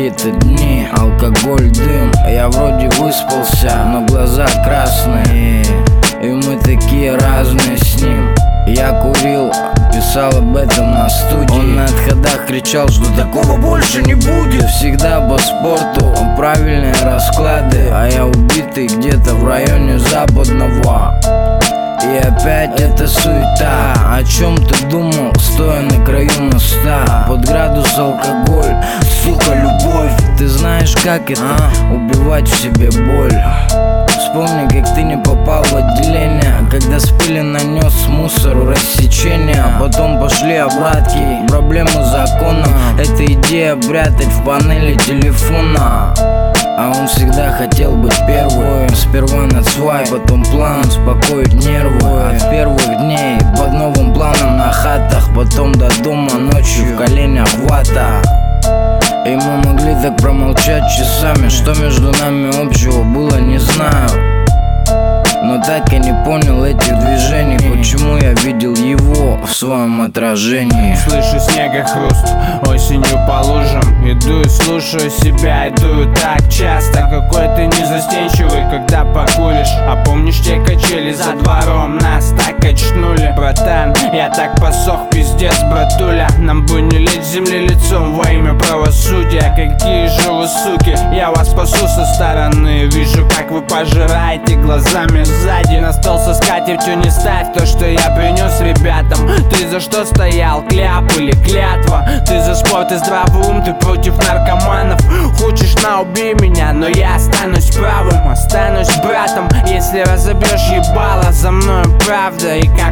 какие-то дни, алкоголь, дым. Я вроде выспался, но глаза красные, и мы такие разные с ним. Я курил, писал об этом на студии. Он на отходах кричал, что такого больше не будет. Всегда по спорту, правильные расклады, а я убитый где-то в районе Западного. И опять эта суета. О чем ты думал, стоя на краю моста? Под градус алкоголь, сука, любовь. Ты знаешь, как это, убивать в себе боль. Вспомни, как ты не попал в отделение, когда с пыли нанес мусору рассечение. А потом пошли обратки, проблемы закона. Это идея прятать в панели телефона. А он всегда хотел быть первым. Сперва над свай, потом план успокоить нервы. От первых дней под новым планом на хатах, потом до дома ночью в коленях вата. И мы могли так промолчать часами. Что между нами общего было, не знаю. Но так и не понял этих движений. Почему я видел его в своем отражении. Слышу снега хруст, осенью по лужам. Иду и слушаю себя, иду так часто. Какой ты незастенчивый, когда покуришь. А помнишь те качели за двором? Нас так качнули. Братан, я так посох, пиздец, братуля. Нам бы не лечь земли лицом во имя правосудия. Какие же вы суки, я вас спасу со стороны. Вижу, как вы пожираете глазами сзади. На стол со скатертью не ставь то, что я принес ребятам. Ты за что стоял, кляп или клятва? Ты за спорт и здравый ум, ты против наркоманов. Хочешь на убей меня, но я останусь правым. Останусь братом, если разобьешь ебало. За мною правда, и